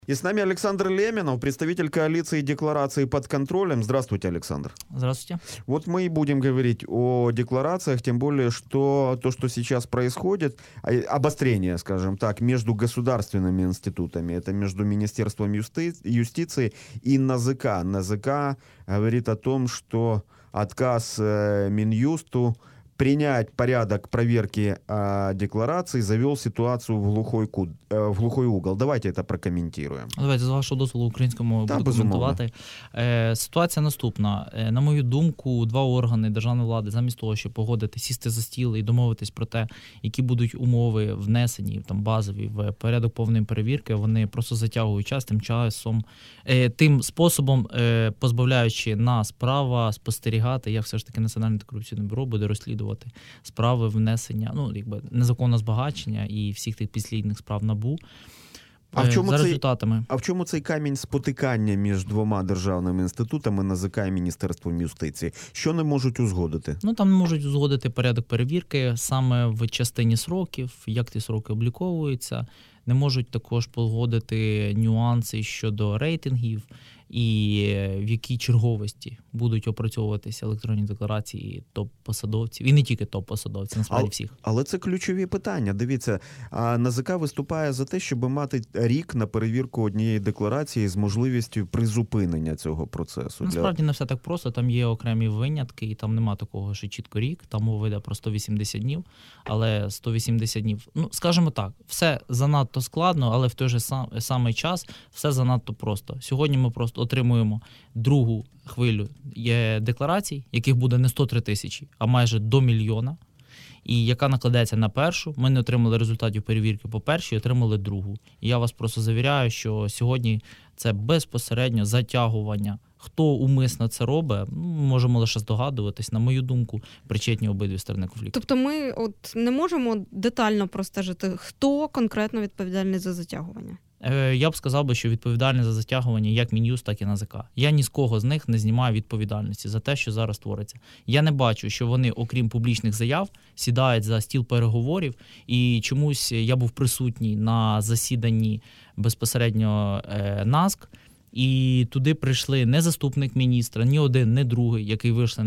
И с нами Александр Леминов, представитель коалиции декларации «Под контролем». Здравствуйте, Александр. Здравствуйте. Вот мы и будем говорить о декларациях, тем более, что то, что сейчас происходит, обострение, скажем так, между государственными институтами, это между Министерством юстиции и НАЗК. НАЗК говорит о том, что отказ Минюсту принять порядок проверки деклараций завел ситуацию в глухой угол. Давайте это прокоментуємо. Давайте, з вашого дозволу, українському буду коментувати. Ситуація наступна. На мою думку, два органи державної влади, замість того, щоб сісти за стіл і домовитись про те, які будуть умови внесені, там, базові, в порядок повної перевірки, вони просто затягують час, тим способом позбавляючи нас права спостерігати, як все ж таки Національне антикорупційне бюро буде розслідувати справи внесення, незаконного збагачення і всіх тих підслідних справ НАБУ. За результатами. А в чому цей камінь спотикання між двома державними інститутами НАЗК і Міністерством юстиції? Що не можуть узгодити? Там не можуть узгодити порядок перевірки саме в частині сроків, як ті сроки обліковуються. Не можуть також погодити нюанси щодо рейтингів і в якій черговості будуть опрацьовуватися електронні декларації топ-посадовців. І не тільки топ-посадовців, насправді всіх. Але це ключові питання. Дивіться, НАЗК виступає за те, щоб мати рік на перевірку однієї декларації з можливістю призупинення цього процесу. Насправді не все так просто. Там є окремі винятки, і там нема такого, що чітко рік. Там мова йде про 180 днів. Але 180 днів, скажімо так, все занадто складно, але в той же самий час все занадто просто. Сьогодні ми просто отримуємо другу хвилю декларацій, яких буде не 103 тисячі, а майже до мільйона, і яка накладеться на першу. Ми не отримали результатів перевірки по першій, отримали другу. І я вас просто завіряю, що сьогодні це безпосередньо затягування. Хто умисно це робить, можемо лише здогадуватись. На мою думку, причетні обидві сторони конфлікту. Тобто ми не можемо детально простежити, хто конкретно відповідальний за затягування? Я б сказав, що відповідальний за затягування як Мін'юст, так і НАЗК. Я ні з кого з них не знімаю відповідальності за те, що зараз твориться. Я не бачу, що вони, окрім публічних заяв, сідають за стіл переговорів, і чомусь я був присутній на засіданні безпосередньо НАЗК, і туди прийшли не заступник міністра, ні один, ні другий, який вийшли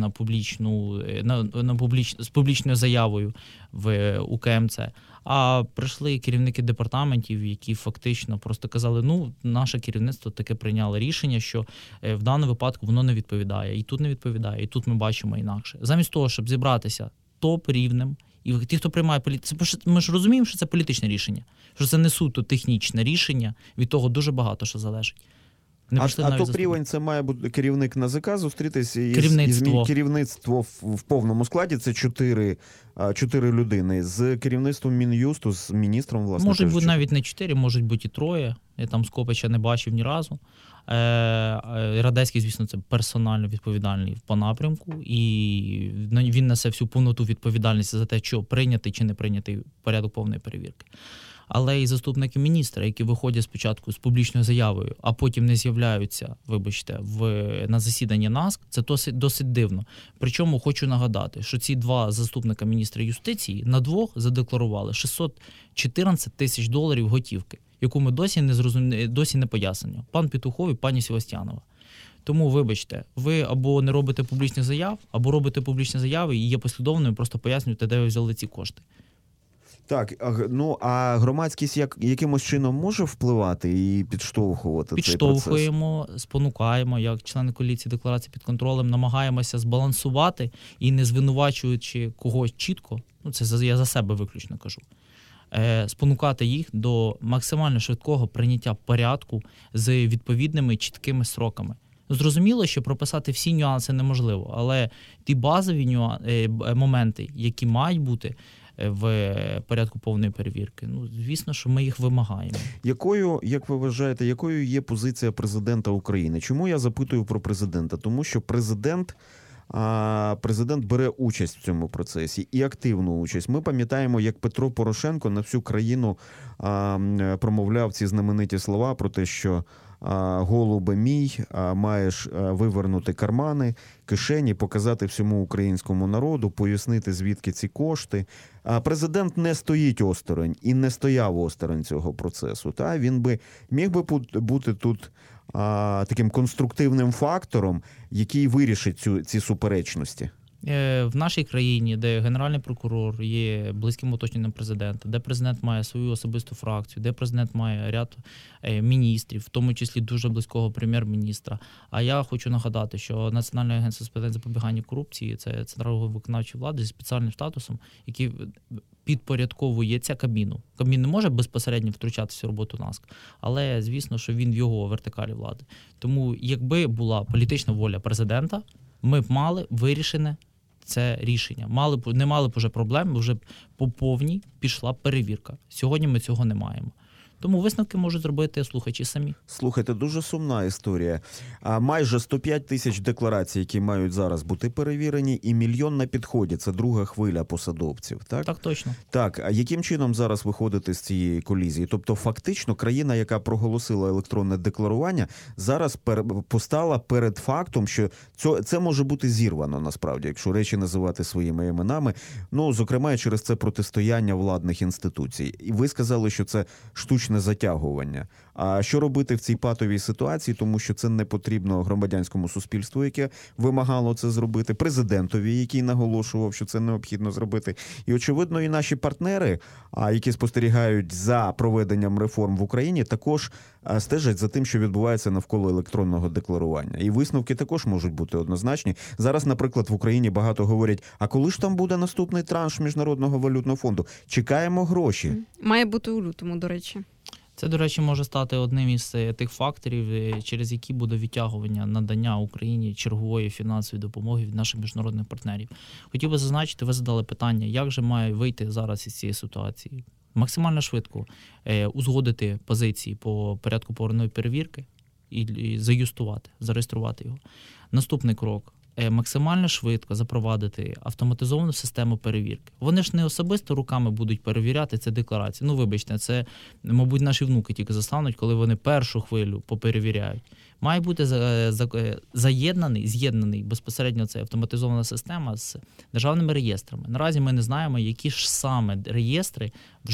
з публічною заявою в УКМЦ, а прийшли керівники департаментів, які фактично просто казали, наше керівництво таке прийняло рішення, що в даному випадку воно не відповідає, і тут не відповідає, і тут ми бачимо інакше. Замість того, щоб зібратися топ-рівнем, і ті, хто приймає ми ж розуміємо, що це політичне рішення, що це не суто технічне рішення, від того дуже багато що залежить. А топ-рівень – це має бути керівник НАЗК зустрітися із керівництво в повному складі, це 4 людини, з керівництвом Мін'юсту, з міністром, власне. Можуть бути навіть не 4, можуть бути і 3. Я там Скопича не бачив ні разу. Радецький, звісно, це персонально відповідальний по напрямку, і він несе всю повноту відповідальності за те, що прийнятий чи не прийнятий порядок повної перевірки. Але і заступники міністра, які виходять спочатку з публічною заявою, а потім не з'являються, на засіданні НАЗК, це досить дивно. Причому хочу нагадати, що ці два заступника міністра юстиції на двох задекларували $614 тисяч готівки, яку ми досі не пояснено. Пан Петухов і пані Севастьянова. Тому, вибачте, ви або не робите публічних заяв, або робите публічні заяви і є послідовними, просто пояснюєте, де ви взяли ці кошти. Так, а громадськість якимось чином може впливати і підштовхувати цей процес? Підштовхуємо, спонукаємо, як члени коаліції декларації під контролем, намагаємося збалансувати і не звинувачуючи когось чітко, це я за себе виключно кажу, спонукати їх до максимально швидкого прийняття порядку з відповідними чіткими сроками. Зрозуміло, що прописати всі нюанси неможливо, але ті базові моменти, які мають бути в порядку повної перевірки, звісно, що ми їх вимагаємо. Як ви вважаєте, якою є позиція президента України? Чому я запитую про президента? Тому що президент президент бере участь в цьому процесі і активну участь. Ми пам'ятаємо, як Петро Порошенко на всю країну промовляв ці знамениті слова про те, що голубе мій, маєш вивернути кармани, кишені, показати всьому українському народу, пояснити, звідки ці кошти. Президент не стоїть осторонь і не стояв осторонь цього процесу. Він міг би бути тут таким конструктивним фактором, який вирішить ці суперечності. В нашій країні, де генеральний прокурор є близьким оточенням президента, де президент має свою особисту фракцію, де президент має ряд міністрів, в тому числі дуже близького прем'єр-міністра. А я хочу нагадати, що Національне агентство з питань запобігання корупції – це центральна виконавча влада зі спеціальним статусом, який підпорядковується Кабміну. Кабмін не може безпосередньо втручатися в роботу НАСК, але, звісно, що він в його вертикалі влади. Тому, якби була політична воля президента, ми б мали вирішене це рішення. Не мали б вже проблем, вже по повній пішла перевірка. Сьогодні ми цього не маємо. Тому висновки можуть зробити слухачі самі. Слухайте, дуже сумна історія. Майже 105 тисяч декларацій, які мають зараз бути перевірені, і 1 мільйон на підході. Це друга хвиля посадовців, так? Так, точно. Так, а яким чином зараз виходити з цієї колізії? Тобто, фактично, країна, яка проголосила електронне декларування, зараз постала перед фактом, що це може бути зірвано, насправді, якщо речі називати своїми іменами. Зокрема, і через це протистояння владних інституцій. І ви сказали, що це штучне затягування. А що робити в цій патовій ситуації, тому що це не потрібно громадянському суспільству, яке вимагало це зробити, президентові, який наголошував, що це необхідно зробити. І, очевидно, і наші партнери, які спостерігають за проведенням реформ в Україні, також стежать за тим, що відбувається навколо електронного декларування. І висновки також можуть бути однозначні. Зараз, наприклад, в Україні багато говорять, а коли ж там буде наступний транш Міжнародного валютного фонду? Чекаємо гроші. Має бути у лютому, до речі. Це, до речі, може стати одним із тих факторів, через які буде відтягування надання Україні чергової фінансової допомоги від наших міжнародних партнерів. Хотів би зазначити, ви задали питання, як же має вийти зараз із цієї ситуації? Максимально швидко узгодити позиції по порядку поверхневої перевірки і заюстувати, зареєструвати його. Наступний крок. Максимально швидко запровадити автоматизовану систему перевірки. Вони ж не особисто руками будуть перевіряти ці декларації. Вибачте, це, мабуть, наші внуки тільки застануть, коли вони першу хвилю поперевіряють. Має бути з'єднаний безпосередньо ця автоматизована система з державними реєстрами. Наразі ми не знаємо, які ж саме реєстри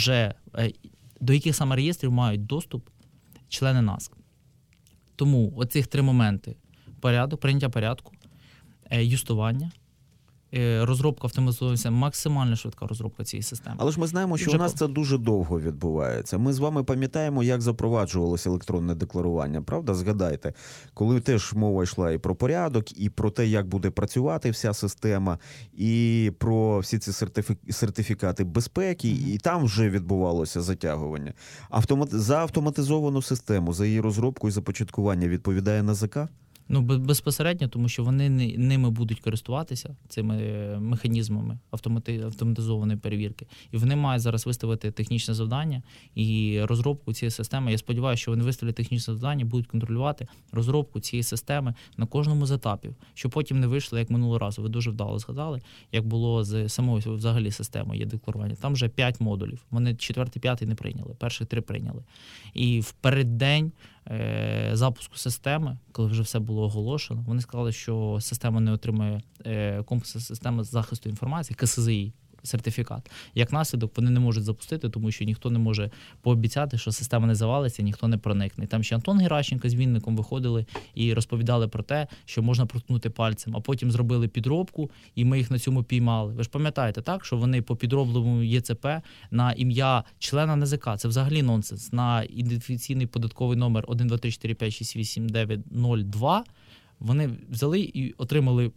до яких саме реєстрів мають доступ члени НАСК. Тому оцих 3 моменти: прийняття порядку, юстування, розробка автоматизованої, максимально швидка розробка цієї системи. Але ж ми знаємо, що у нас це дуже довго відбувається. Ми з вами пам'ятаємо, як запроваджувалося електронне декларування, правда? Згадайте, коли теж мова йшла і про порядок, і про те, як буде працювати вся система, і про всі ці сертифікати безпеки, і там вже відбувалося затягування. За автоматизовану систему, за її розробку і започаткування відповідає НАЗК? Безпосередньо, тому що вони ними будуть користуватися, цими механізмами автоматизованої перевірки. І вони мають зараз виставити технічне завдання і розробку цієї системи. Я сподіваюся, що вони виставлять технічне завдання, будуть контролювати розробку цієї системи на кожному з етапів, щоб потім не вийшло, як минулого разу. Ви дуже вдало згадали, як було з самою взагалі системою є-декларування. Там вже 5 модулів. Вони 4-й, 5-й не прийняли, перших 3 прийняли. І в переддень запуску системи, коли вже все було оголошено, вони сказали, що система не отримує комплексна система захисту інформації, КСЗІ, сертифікат. Як наслідок, вони не можуть запустити, тому що ніхто не може пообіцяти, що система не завалиться, ніхто не проникне. Там ще Антон Геращенко з Вінником виходили і розповідали про те, що можна проткнути пальцем, а потім зробили підробку, і ми їх на цьому піймали. Ви ж пам'ятаєте, так, що вони по підробленому ЄЦП на ім'я члена НАЗК, це взагалі нонсенс, на ідентифікаційний податковий номер 12345689002, вони взяли і отримали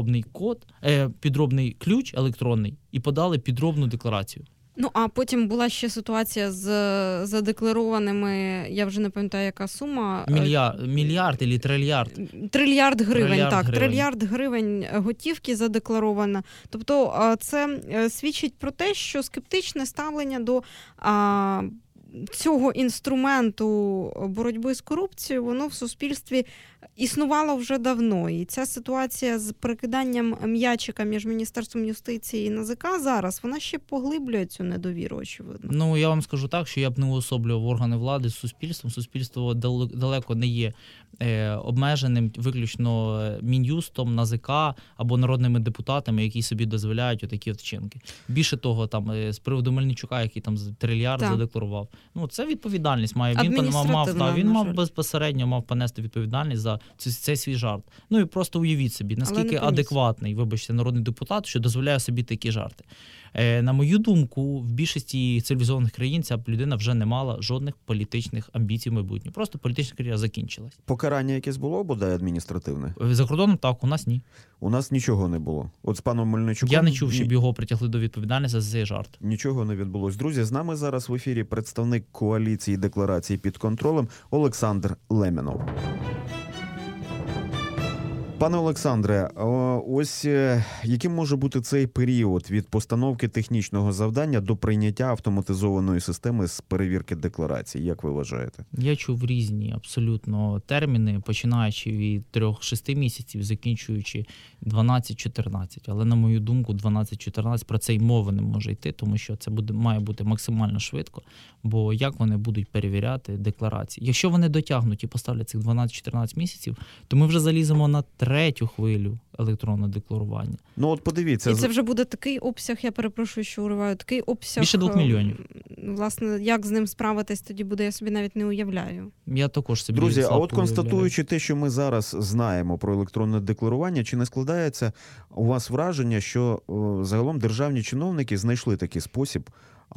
підробний ключ електронний і подали підробну декларацію. А потім була ще ситуація з задекларованими, я вже не пам'ятаю, яка сума. Мільярд або трильярд? Трильярд гривень, так. Трильярд гривень готівки задекларовано. Тобто це свідчить про те, що скептичне ставлення до цього інструменту боротьби з корупцією, воно в суспільстві існувало вже давно. І ця ситуація з перекиданням м'ячика між Міністерством юстиції і НАЗК зараз, вона ще поглиблює цю недовіру, очевидно. Ну, я вам скажу так, що я б не уособлював органи влади з суспільством. Суспільство далеко не є обмеженим виключно Мін'юстом, НАЗК або народними депутатами, які собі дозволяють отакі вчинки. Більше того, там з приводу Мельничука, який там трильярд задекларував. Ну, це відповідальність має. Він мав безпосередньо понести відповідальність за цей свій жарт. Ну і просто уявіть собі, наскільки адекватний, вибачте, народний депутат, що дозволяє собі такі жарти. На мою думку, в більшості цивілізованих країн ця людина вже не мала жодних політичних амбіцій в майбутньому. Просто політична кар'єра закінчилась. Покарання якесь було, бодай, адміністративне? За кордоном так, у нас ні. У нас нічого не було. От з паном Мельничуком... Я не чув, щоб його притягли до відповідальності за цей жарт. Нічого не відбулось. Друзі, з нами зараз в ефірі представник коаліції декларації під контролем Олександр Лемінов. Пане Олександре, ось яким може бути цей період від постановки технічного завдання до прийняття автоматизованої системи з перевірки декларацій? Як ви вважаєте? Я чув різні абсолютно терміни, починаючи від 3-6 місяців, закінчуючи 12-14. Але, на мою думку, 12-14 про це й мови не може йти, тому що це має бути максимально швидко. Бо як вони будуть перевіряти декларації? Якщо вони дотягнуть і поставлять цих 12-14 місяців, то ми вже заліземо на третю хвилю електронного декларування. Ну от подивіться. І це вже буде такий обсяг, я перепрошую, що уриваю, такий обсяг... Більше 2 мільйонів. Власне, як з ним справитись тоді буде, я собі навіть не уявляю. Я також собі Друзі, а от констатуючи те, що ми зараз знаємо про електронне декларування, чи не складається у вас враження, що загалом державні чиновники знайшли такий спосіб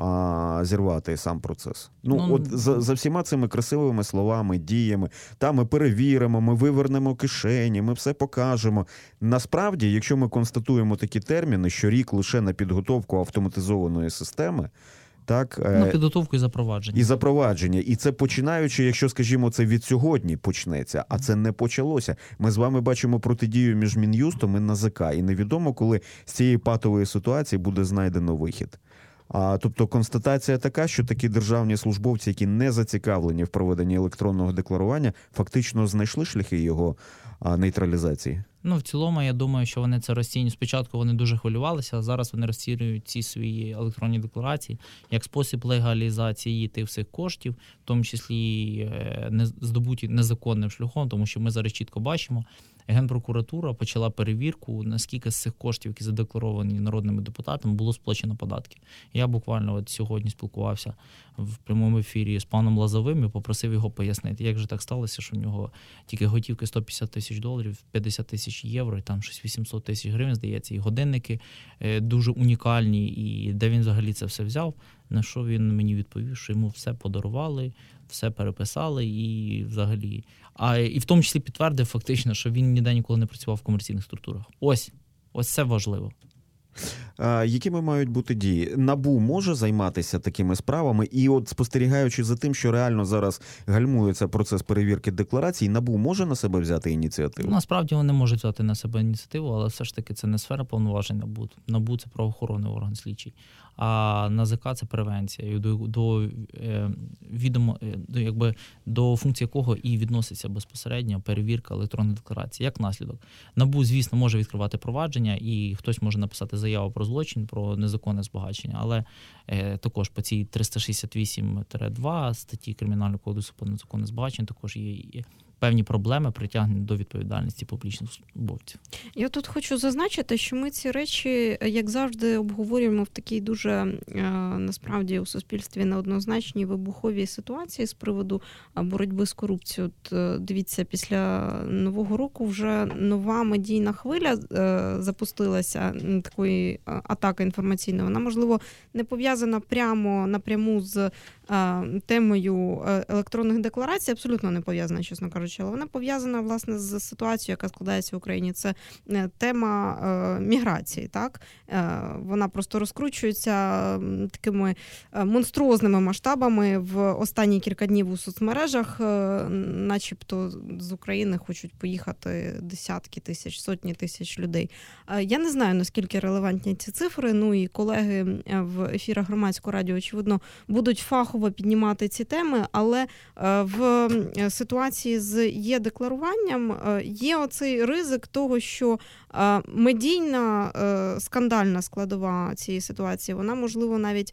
зірвати сам процес? От за всіма цими красивими словами, діями, ми перевіримо, ми вивернемо кишені, ми все покажемо. Насправді, якщо ми констатуємо такі терміни, що рік лише на підготовку автоматизованої системи, так, на підготовку і запровадження. І запровадження. І це починаючи, якщо, скажімо, це від сьогодні почнеться, а це не почалося. Ми з вами бачимо протидію між Мін'юстом і НАЗК. І невідомо, коли з цієї патової ситуації буде знайдено вихід. Тобто констатація така, що такі державні службовці, які не зацікавлені в проведенні електронного декларування, фактично знайшли шляхи його нейтралізації? В цілому, я думаю, що вони це розцінюють. Спочатку вони дуже хвилювалися, а зараз вони розцінюють ці свої електронні декларації як спосіб легалізації тих всіх коштів, в тому числі здобуті незаконним шляхом, тому що ми зараз чітко бачимо, Генпрокуратура почала перевірку, наскільки з цих коштів, які задекларовані народними депутатами, було сплачено податки. Я буквально сьогодні спілкувався в прямому ефірі з паном Лозовим і попросив його пояснити, як же так сталося, що в нього тільки готівки $150 тисяч, 50 тисяч євро, і там щось 800 тисяч гривень, здається, і годинники дуже унікальні, і де він взагалі це все взяв, на що він мені відповів, що йому все подарували, все переписали і взагалі. І в тому числі підтвердив фактично, що він ніде ніколи не працював в комерційних структурах. Ось це важливо. Якими мають бути дії? НАБУ може займатися такими справами? І от спостерігаючи за тим, що реально зараз гальмується процес перевірки декларацій, НАБУ може на себе взяти ініціативу? Насправді вони можуть взяти на себе ініціативу, але все ж таки це не сфера повноважень НАБУ. НАБУ – це правоохоронний орган слідчий, а НАЗК – це превенція, до функції якого і відноситься безпосередньо перевірка електронної декларації. Як наслідок. НАБУ, звісно, може відкривати провадження, і хтось може написати заяву про злочин, про незаконне збагачення, але також по цій 368-2 статті Кримінального кодексу про незаконне збагачення також є певні проблеми притягнення до відповідальності публічних службовців. Я тут хочу зазначити, що ми ці речі, як завжди, обговорюємо в такій дуже, насправді, у суспільстві неоднозначній вибуховій ситуації з приводу боротьби з корупцією. От, дивіться, після Нового року вже нова медійна хвиля запустилася, такої атаки інформаційної. Вона, можливо, не пов'язана напряму з темою електронних декларацій, абсолютно не пов'язана, чесно кажучи, але вона пов'язана, власне, з ситуацією, яка складається в Україні. Це тема міграції, так? Вона просто розкручується такими монструозними масштабами в останні кілька днів у соцмережах, начебто з України хочуть поїхати десятки тисяч, сотні тисяч людей. Я не знаю, наскільки релевантні ці цифри, і колеги в ефірах Громадського радіо, очевидно, будуть фахово фахово піднімати ці теми, але в ситуації з є-декларуванням є оцей ризик того, що медійна скандальна складова цієї ситуації, вона, можливо, навіть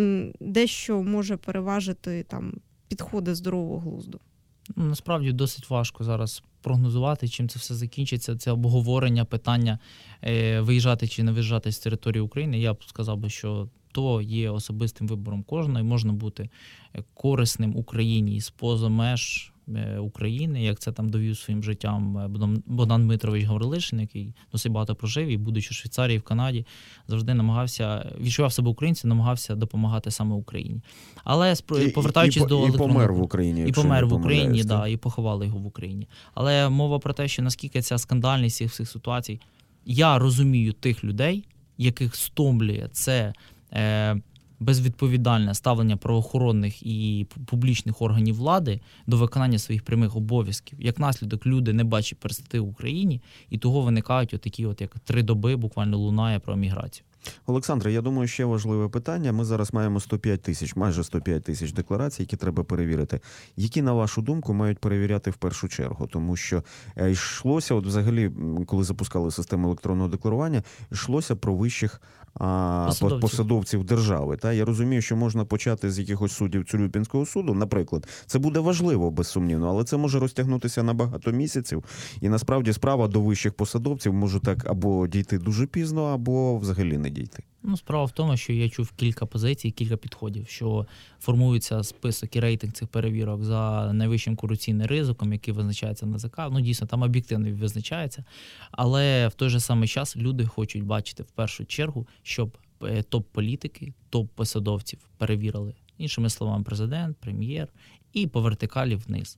дещо може переважити там підходи здорового глузду. Насправді досить важко зараз прогнозувати, чим це все закінчиться. Це обговорення питання виїжджати чи не виїжджати з території України. Я б сказав би, що то є особистим вибором кожного, і можна бути корисним Україні і поза меж України, як це там довів своїм життям Богдан Дмитрович Гаврилишин, який досить багато прожив і, будучи в Швейцарії, в Канаді, завжди відчував себе українцем, намагався допомагати саме Україні. Але повертаючись до електронного... І помер в Україні. І помер в Україні, да, і поховали його в Україні. Але мова про те, що наскільки ця скандальність цих всіх ситуацій, я розумію тих людей, яких стомлює це безвідповідальне ставлення правоохоронних і публічних органів влади до виконання своїх прямих обов'язків. Як наслідок, люди не бачать перспектив в Україні, і того виникають отакі, як 3 доби буквально лунає про міграцію. Олександре, я думаю, ще важливе питання. Ми зараз маємо 105 тисяч, майже 105 тисяч декларацій, які треба перевірити. Які, на вашу думку, мають перевіряти в першу чергу? Тому що йшлося, от взагалі, коли запускали систему електронного декларування, йшлося про вищих посадовців держави. Та? Я розумію, що можна почати з якихось суддів Цюрюпінського суду, наприклад. Це буде важливо, безсумнівно, але це може розтягнутися на багато місяців. І насправді справа до вищих посадовців може так або дійти дуже пізно, або взагалі не дійти. Справа в тому, що я чув кілька позицій, кілька підходів, що формується список і рейтинг цих перевірок за найвищим корупційним ризиком, який визначається НАЗК. Дійсно, там об'єктивно визначається. Але в той же самий час люди хочуть бачити в першу чергу, щоб топ-політики, топ-посадовців перевірили. Іншими словами, президент, прем'єр і по вертикалі вниз.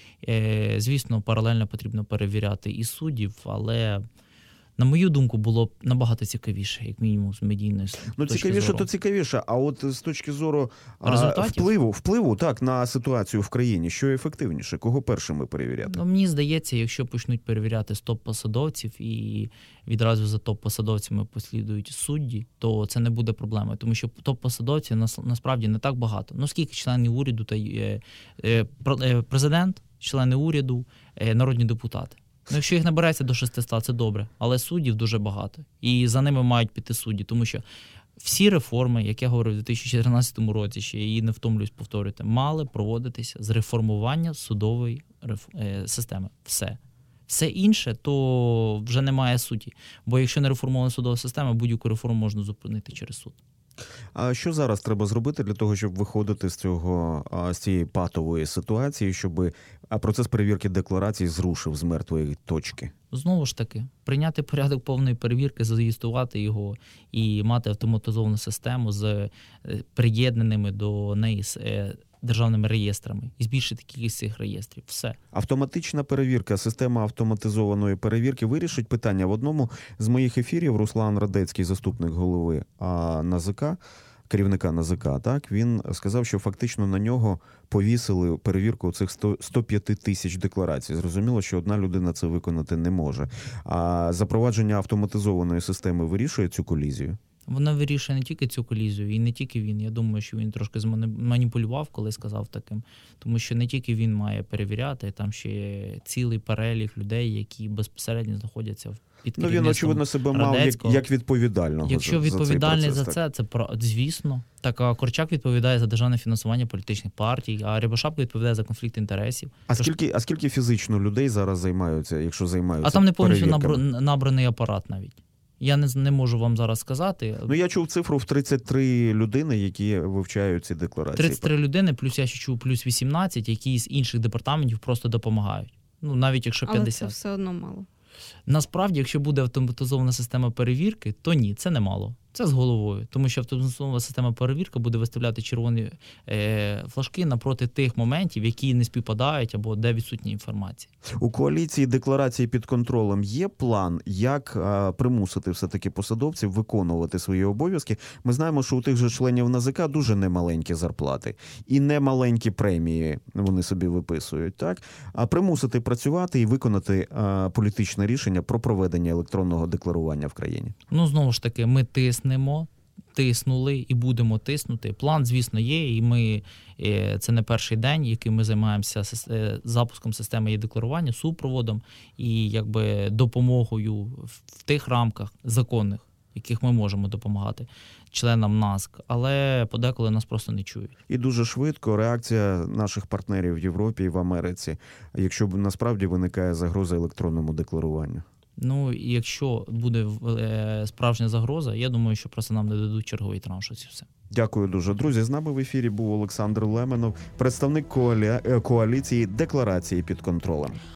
Звісно, паралельно потрібно перевіряти і суддів, але... На мою думку, було б набагато цікавіше, як мінімум, з медійної точки цікавіше зору. То цікавіше, а от з точки зору впливу так, на ситуацію в країні, що ефективніше? Кого першими перевіряти? Мені здається, якщо почнуть перевіряти з топ-посадовців і відразу за топ-посадовцями послідують судді, то це не буде проблемою, тому що топ-посадовців насправді не так багато. Скільки членів уряду та президент, члени уряду, народні депутати? Якщо їх набирається до 600, це добре. Але суддів дуже багато. І за ними мають піти судді. Тому що всі реформи, як я говорив у 2014 році, ще і не втомлююсь повторювати, мали проводитися з реформування судової системи. Все. Все інше, то вже немає суті. Бо якщо не реформована судова система, будь-яку реформу можна зупинити через суд. А що зараз треба зробити для того, щоб виходити з цієї патової ситуації, щоб процес перевірки декларацій зрушив з мертвої точки? Знову ж таки, прийняти порядок повної перевірки, зареєструвати його і мати автоматизовану систему з приєднаними до неї державними реєстрами і збільшити кількість цих реєстрів. Все. Автоматична перевірка, система автоматизованої перевірки вирішить питання. В одному з моїх ефірів Руслан Радецький, заступник голови НАЗК, керівника НАЗК, так, він сказав, що фактично на нього повісили перевірку цих 105 тисяч декларацій. Зрозуміло, що одна людина це виконати не може. А запровадження автоматизованої системи вирішує цю колізію? Вона вирішує не тільки цю колізію, і не тільки він. Я думаю, що він трошки маніпулював, коли сказав таким. Тому що не тільки він має перевіряти, там ще є цілий перелік людей, які безпосередньо знаходяться під керівництвом він, очевидно, себе мав як відповідального. Якщо відповідальний за це, звісно. Так, а Корчак відповідає за державне фінансування політичних партій, а Рябошапка відповідає за конфлікт інтересів. А скільки фізично людей зараз займаються, якщо займаються перевірками? А там не повністю перевірками? набраний апарат навіть. Я не можу вам зараз сказати. Я чув цифру в 33 людини, які вивчають ці декларації. 33 людини, плюс я ще чув плюс 18, які з інших департаментів просто допомагають. Навіть якщо 50. Але це все одно мало. Насправді, якщо буде автоматизована система перевірки, то ні, це не мало. Це з головою. Тому що автоматизована система перевірки буде виставляти червоні флажки напроти тих моментів, які не співпадають або де відсутня інформація. У коаліції декларації під контролем є план, як примусити все-таки посадовців виконувати свої обов'язки? Ми знаємо, що у тих же членів НАЗК дуже немаленькі зарплати і немаленькі премії вони собі виписують, так? А примусити працювати і виконати політичне рішення про проведення електронного декларування в країні. Знову ж таки, ми тиснемо тиснули і будемо тиснути. План, звісно, є, і ми це не перший день, який ми займаємося запуском системи є-декларування, супроводом і якби допомогою в тих рамках законних, яких ми можемо допомагати членам НАСК, але подеколи нас просто не чують. І дуже швидко реакція наших партнерів в Європі і в Америці, якщо насправді виникає загроза електронному декларуванню. Ну, і якщо буде справжня загроза, я думаю, що просто нам не дадуть черговий транш. Ось і все. Дякую дуже. Друзі, з нами в ефірі був Олександр Леменов, представник коаліції «Декларації під контролем».